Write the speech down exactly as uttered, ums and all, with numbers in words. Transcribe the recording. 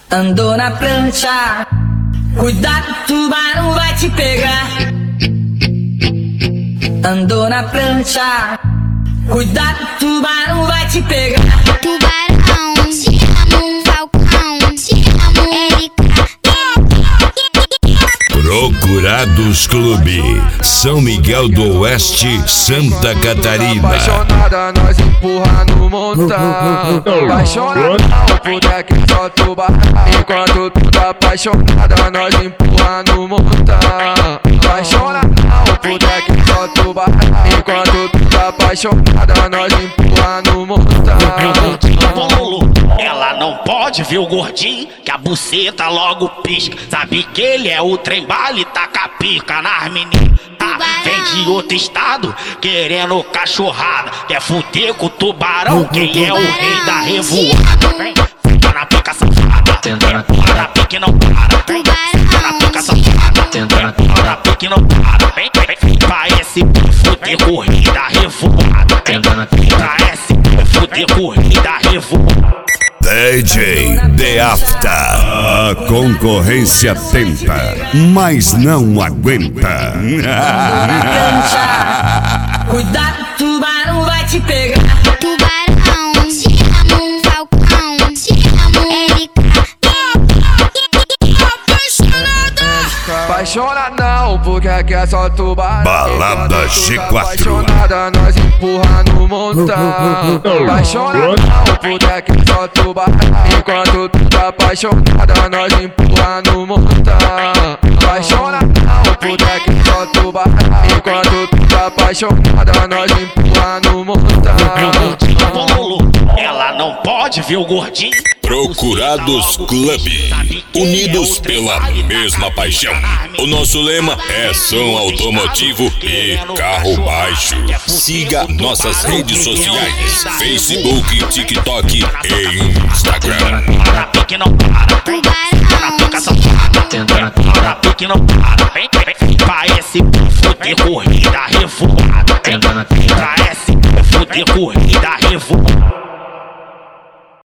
Andou na prancha, cuidado, tubarão vai te pegar. Andou na prancha, cuidado, tubarão vai te pegar. Tubarão, te amo, Falcão, te amo, Erika. Procurados Clube, São Miguel do Oeste, Santa Catarina. Apaixonada, nós empurra no montão. Apaixonada, não puder que só tubarão. Enquanto tu tá apaixonada, nós empurra no montão. Apaixonada, não puder que só tubarão. Enquanto tu tá apaixonada, nós empurra no montão. Ela não pode ver o gordinho, que a buceta logo pisca. Sabe que ele é o trem-bala e taca pica nas meninas. Ah, vem de outro estado, querendo cachorrada. Quer fuder com o tubarão, quem é o rei da revoada. Vem, fica na pica safada, tenta na pique não para. Vem, fica na pica safada, tenta na pique não para. Vem, vem, vem, pra esse fuder corrida revoada. Tenta na pica, pra esse fuder corrida revoada. D J The After. A concorrência tenta, mas não aguenta. Cuidado, tubarão vai te pegar. Tubarão, te amo, Falcão, te amo, Erika. Apaixonada não, porque aqui é só tubarão. Balada G quatro. Apaixonada, nós empurra no montão. Apaixonada não, porque aqui é só tubarão. Enquanto tu tá apaixonada, nós empurra no montão. Apaixonada não, porque aqui é só tubarão. Enquanto tu tá apaixonada, nós empurra no montão. Ela não pode ver o gordinho. Procurados Clube, unidos pela mesma paixão. O nosso lema é som automotivo e carro baixo. Siga nossas redes sociais: Facebook, TikTok e Instagram. Na pique não para, vem, na pica safada, tenta na pique não para. Vem, vem, vem, pra esse fuder corrida revoada. Tenta na pica, pra esse fuder corrida revoada.